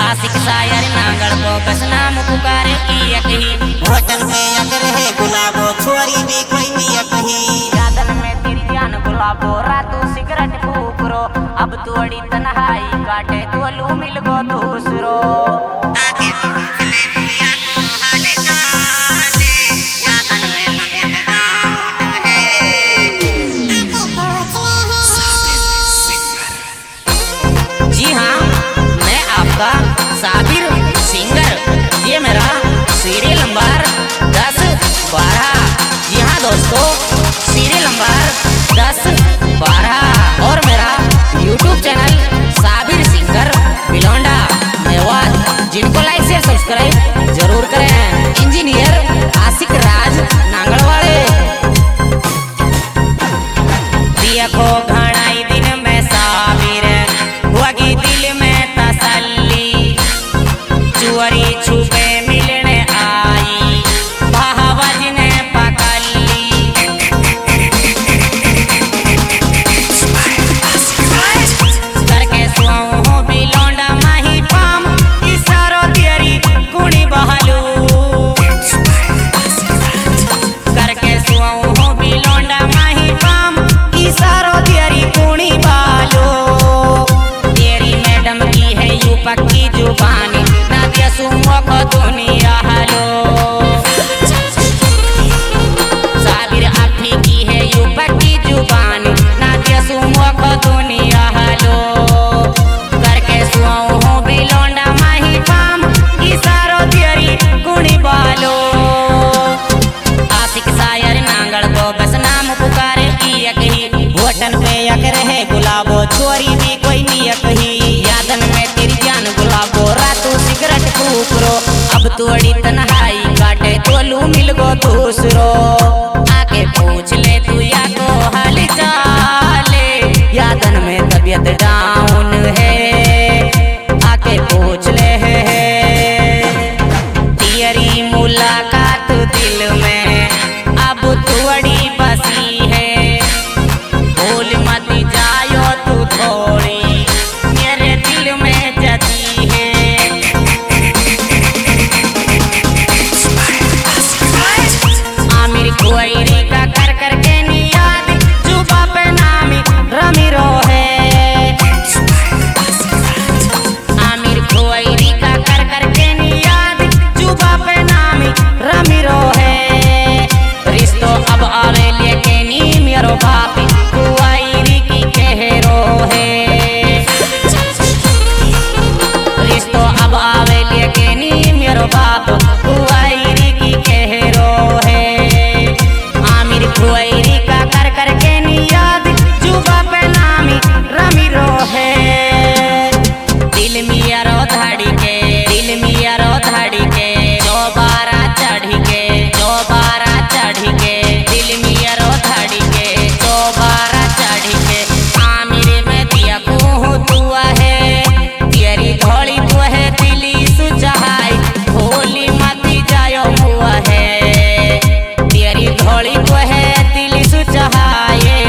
आशिक शायर नांगल को बस नाम पुकारे की यकही होटल में अगर है गुलाबो छोरी भी कोई नहीं यकही यादन में तेरी जान गुलाबो रातू सिगरेट फूकरो अब तोड़ी तन्हाई काटे तो लू मिल गो दूसरो साबिर सिंगर ये मेरा सीरियल नंबर 10-12 जी हाँ दोस्तों सीरियल नंबर 10-12 और मेरा YouTube channel Sabir singer Bilonda Mewat जिनको लाइक शेयर सब्सक्राइब जरूर करें। इंजीनियर आशिक राज नांगलवाड़े दिया को घणाई दिन में साबिर हुआ की दिल में चुअरी छुपे मिलने आई भावज ने पकली करके सुआऊं हो बिलोंडा माही पाम इशारो तेरी कुणी बहलू करके सुआऊं हो बिलोंडा माही पाम इशारो तेरी कुणी बहलू तेरी मैडम की है यू पक्की जुबानी सुमो को दुनिया हलो साबिर आफी की है यू पक्की जुबानी नादिया सुमो को दुनिया हलो करके सुआऊं हो बिलोंडा माही पाम इशारो तेरी कुणी बालो आशिक शायर नांगल को बस नाम पुकारे की यकही होटल पे अगर है गुलाबो छोरी भी कोई नहीं यकही यादन में तेरी जान गुलाबो रातू सिगरेट फूकरो अब तोड़ी तन्हाई काटे तो लू मिल गो दूसरो आके पूछ ले तू या को हाल चाले यादन में तबीयत डाउन है आके पूछ ले तेरी मुलाकात दिल में अब तोड़ी बसी है भूल मत जायो तू थोड़ी मेरे दिल में जती है कोयरी का कर करके नियाद जुबा पे नामी रमीरो है आमिर कोयरी का कर करके नियाद जुबा पे नामी रमीरो है रिश्तो अब आवे लेके नी मेरो बाप कोयरी की कहरो है रिश्तो अब आवे लेके नी मेरो बाप कोयरी की कहरो है कोयरी का कर करके नियाद जुबा पे नामी रमीरो है दिल मिया रो धाड़ी के दिल मिया रो धाड़ी के दोबारा चढ़ी के दोबारा चढ़ी के दिल मिया रो धाड़ी के दोबारा चढ़ी के आमिर में दिया को दुआ है तेरी धोली को है दिली सुचाई होली मत जायो हुआ है तेरी धोली को है चाहे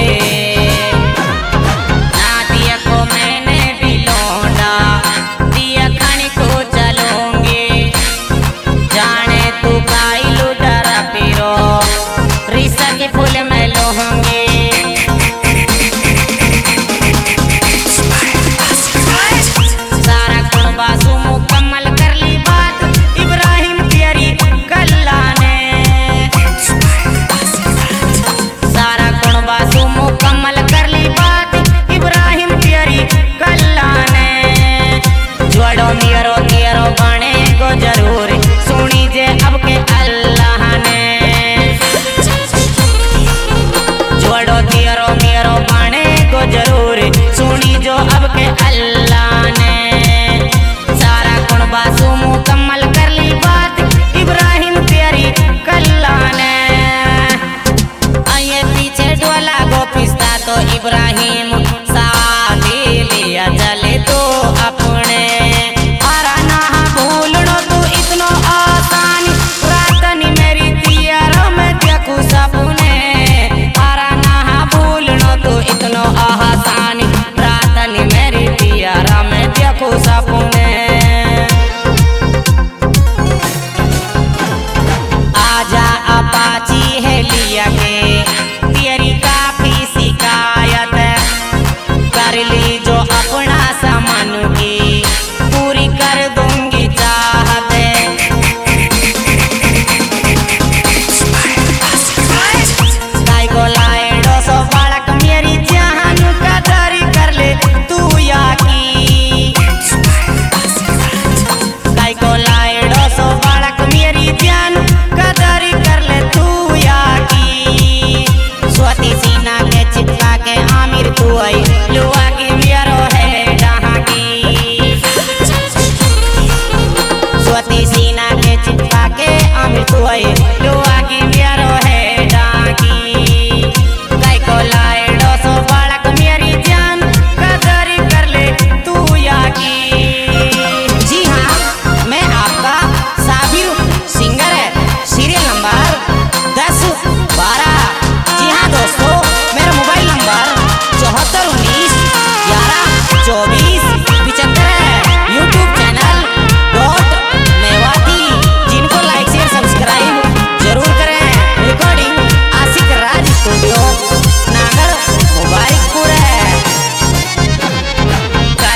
ना दिया को मैंने बिलोंडा दिया खाने को चलूंगी जाने तू काई लुटारा पिरो रिसा के फूल में लोहूंगी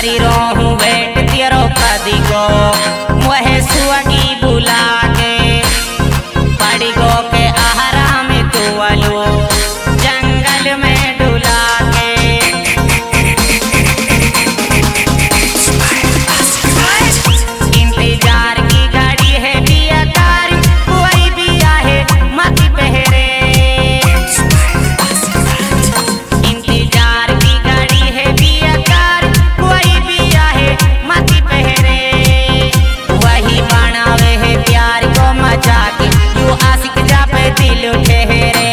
करी रहूं वेट तेरो कदी गो मोहे सुअगी बुला के पड़ी गो के आहारा में तू आलो जंगल में डुला के। इंतजार की गाड़ी है बिया तारी कोई भी आहे मती पहरे। इंतजार की गाड़ी है बिया तारी कोई भी आहे मती पहरे। वही बनावे है प्यार को मजाक यू आशिक जा पे दिल ठहरे।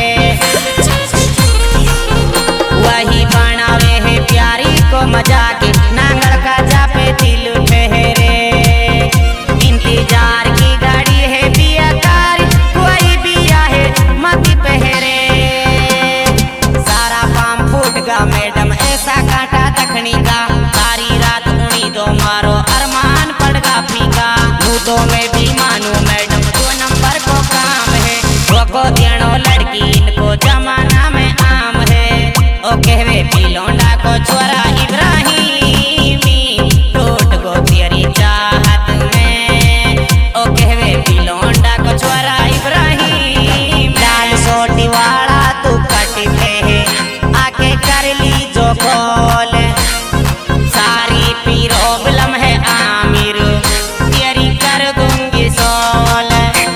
वही बनावे है प्यारी को मजाक नांगल का जा पे दिल ठहरे। इंतजार की गाड़ी है बिया तारी कोई भी आहे मती पहरे। सारा पाम फूट गा मैडम ऐसा काटा दखनी का सारी रात उड़ी दो मारो अरमान पड़गा फीका। तो मैं भी मानू मैडम 2 नंबर को काम है वो को देनो लड़की इनको जमाना में आम है। ओ कहवे पिलोंडा को छोरा इब्राहिमी टूट गो तेरी चाहत में। ओ कहवे पिलोंडा को छोरा इब्राहिम लाल सोटी वाला तू कटते है आके कर ली जो कॉल। सारी प्रॉब्लम है आमिर तेरी कर दूंगी सोल।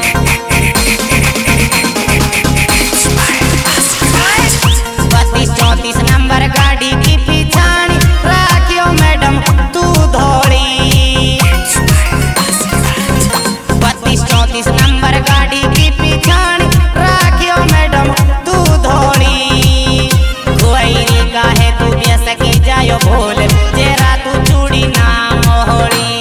32-34 नंबर गाड़ी की पिछाड़ी राखियो मैडम तू धोड़ी। 32-34 नंबर गाड़ी की पिछाड़ी राखियो मैडम तू धोड़ी। कोई का है तू बेस की जायो भूल जेरा तू चूड़ी ना मोहड़ी।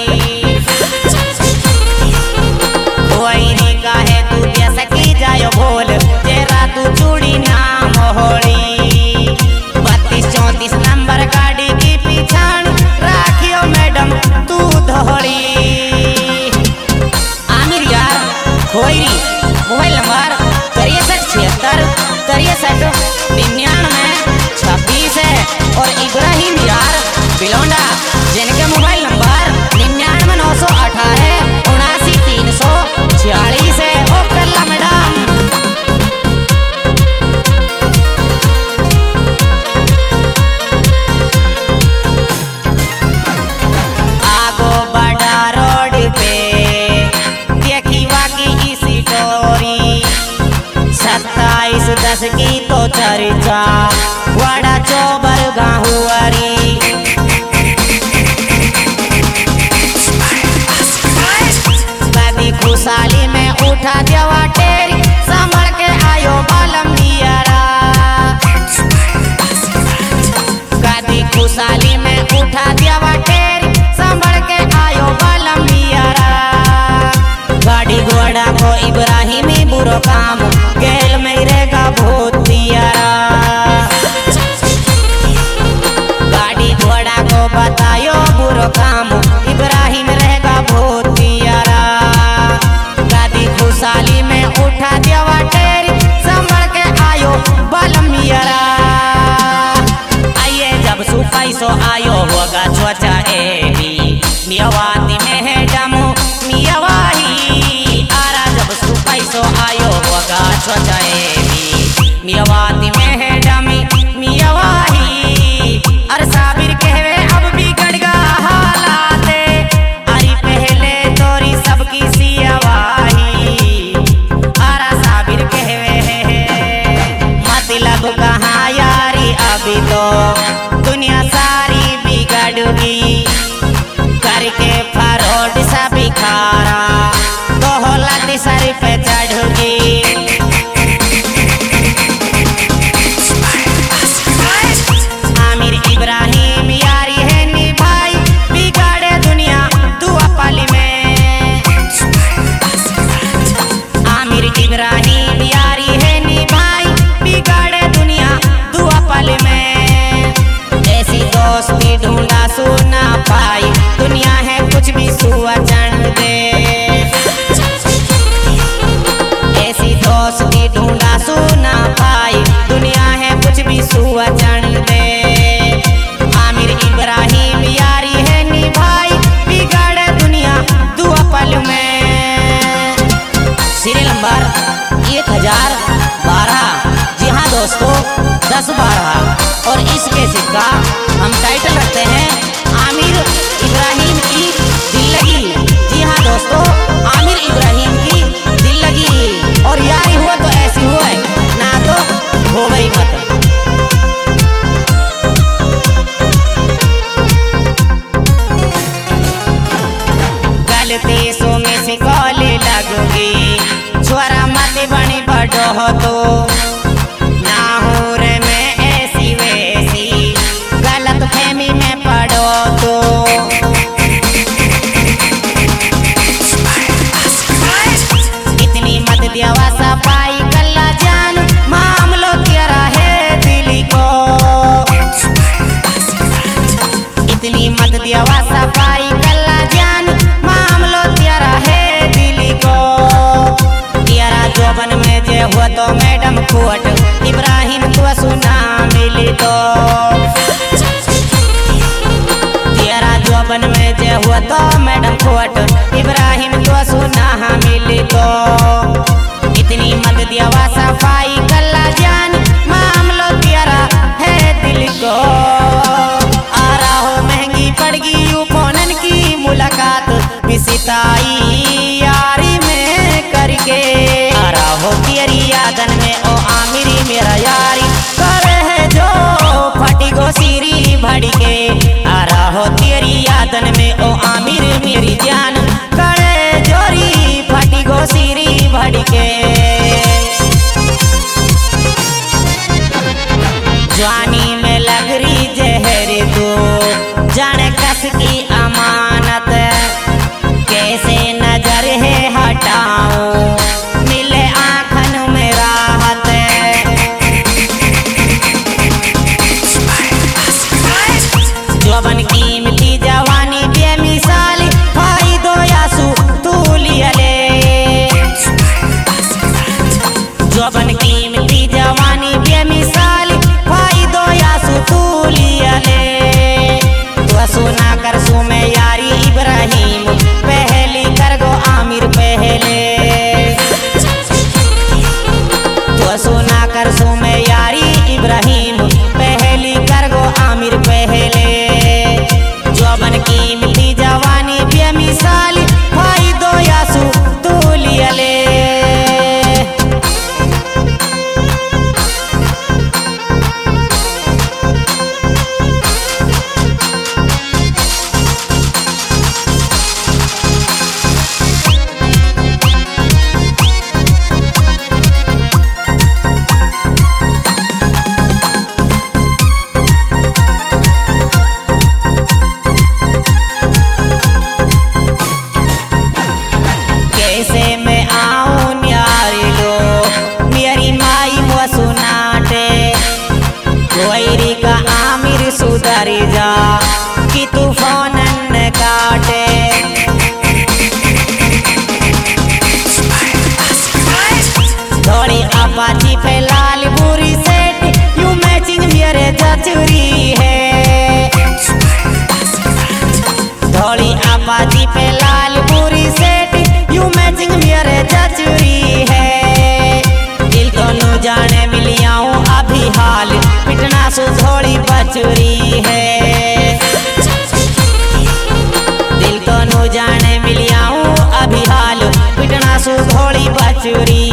कोई का है तू बेस की जायो भूल जेरा तू चूड़ी ना मोहड़ी। 32-34 नंबर गाड़ी की पिछाड़ी राखियो मैडम तू धोड़ी। आमिर यार खोईरी मोबाइल नंबर 6376 है और इब्राहिम यार बिलोंडा जिनके मोबाइल नंबर 9998 79346 है। ओ कल्ला मैडम आगो बड़ा रोड पे देखी वाकी इसी टोरी 27-10 की तो चर्चा वाड़ा चोबर गाहुआरी। कदी खुशहाली में उठा देवा टेरी संभल के आयो बालम दियारा। कदी खुशहाली में उठा देवा टेरी संभल के आयो बालम दियारा। गाड़ी घोड़ा को इब्राहिमी बुरो काम गेल में रहेगा भूत दियारा। गाड़ी घोड़ा को बतायो बुरो काम इब्राहिम रहेगा भूत दियारा। गाड़ी खुशहाली में उठा देवा टेरी संभल के आयो बालम दियारा। आइए जब सुपाइसो आयो होगा चोचा एबी मियावाती में है डमो मियावाही आरा। जब सुपाइसो आयो होगा चोचा एबी मियावाती में है डमी मियावाही। अरे साबिर कहवे अब बिगड़ गा हालाते अरे पहले तोरी सबकी सियावाही। आरा साबिर कहवे मतलब कहाँ यारी अभी तो दुनिया सारी बिगड़गी करके फरोड सा बिखारा तो होला सर पे चढ़ूगी। आमिर इब्राहिम यारी है निभाई बिगाड़े दुनिया दुआ पाली में। आमिर इब्राहिम यारी है निभाई बिगाड़े दुनिया दुआ पाली में। ऐसी दोस्ती ढूंढा सुना पाई दुनिया है कुछ भी सुआ जान दे। 10-12 और इसके सिक्का हम टाइटल रखते हैं आमिर इब्राहिम की दिल लगी। जी हाँ दोस्तों, आमिर इब्राहिम की दिल लगी। और यारी हुआ तो ऐसी हुआ ना तो हो गई मत। गलती सो में से कॉले लगोगी, छोरा मत बनी बड़ो हो तो नाहौर में ऐसी वैसी गलत फहमी में पड़ो तो। इतनी मत दिया सफाई कल्ला जान, मामलो तेरा है दिल को। इतनी मत दिया सफाई कल्ला जान, मामलो तेरा है दिल को। तेरा जोबन में जे हुआ तो मैडम खोट, इब्राहिम तो सुना मिली तो। तेरा जोबन में जे हुआ तो मैडम खोट, इब्राहिम तो सुना मिली तो। इतनी मत दिया सफाई कल्ला जान, मामलो तेरा है दिल को। आ रहा महंगी पड़गी फोनन की मुलाकात, बिसिताई यारी में करके। आ रहा हो तेरी यादन में ओ आमिरी मेरा यारी, करे है जो फटी गो सीरी भड़ी के। आ रहा हो तेरी यादन में ओ आमिर मेरी जान, करे जोरी फटी गो सीरी भड़ी के। जवानी में लग रही जहर तो जाने कस की अमानत, कैसे नजर है हटाऊं मिले आँखन में राहत। जोबन कीमती जवानी बेमिसाल, फायदो यासु तू लिया ले। जोबन कीमती जवानी बेमिसाल, फायदो यासु तू लिया ले। तो सुना कर सु में यारी इब्राहिम, पहली कर गो आमिर पहले। तो सुना कर सु में यारी इब्राहिम, पहली कर गो आमिर पहले। जोबन कीमती जवानी बेमिसाल, फायदो यासु तू लिया ले। कैसे मैं आऊं न्यारी लो मेरी माई वो सुनाटे। कोयरी का आमिर सुधरी जा कि तूफान न काटे। थोड़ी अपाची पे लाल बुरी सेट, यू मैचिंग मेरे जचुरी है। थोड़ी अपाची पे लाल बुरी सेट, यू मैचिंग मेरे जचुरी है। दिल तो नू जाने मिलियाऊं अभी हाल, पिटना सु थोड़ी बचुरी है। दिल तो नू जाने मिलियाऊं अभी हाल, पिटना सु थोड़ी बचुरी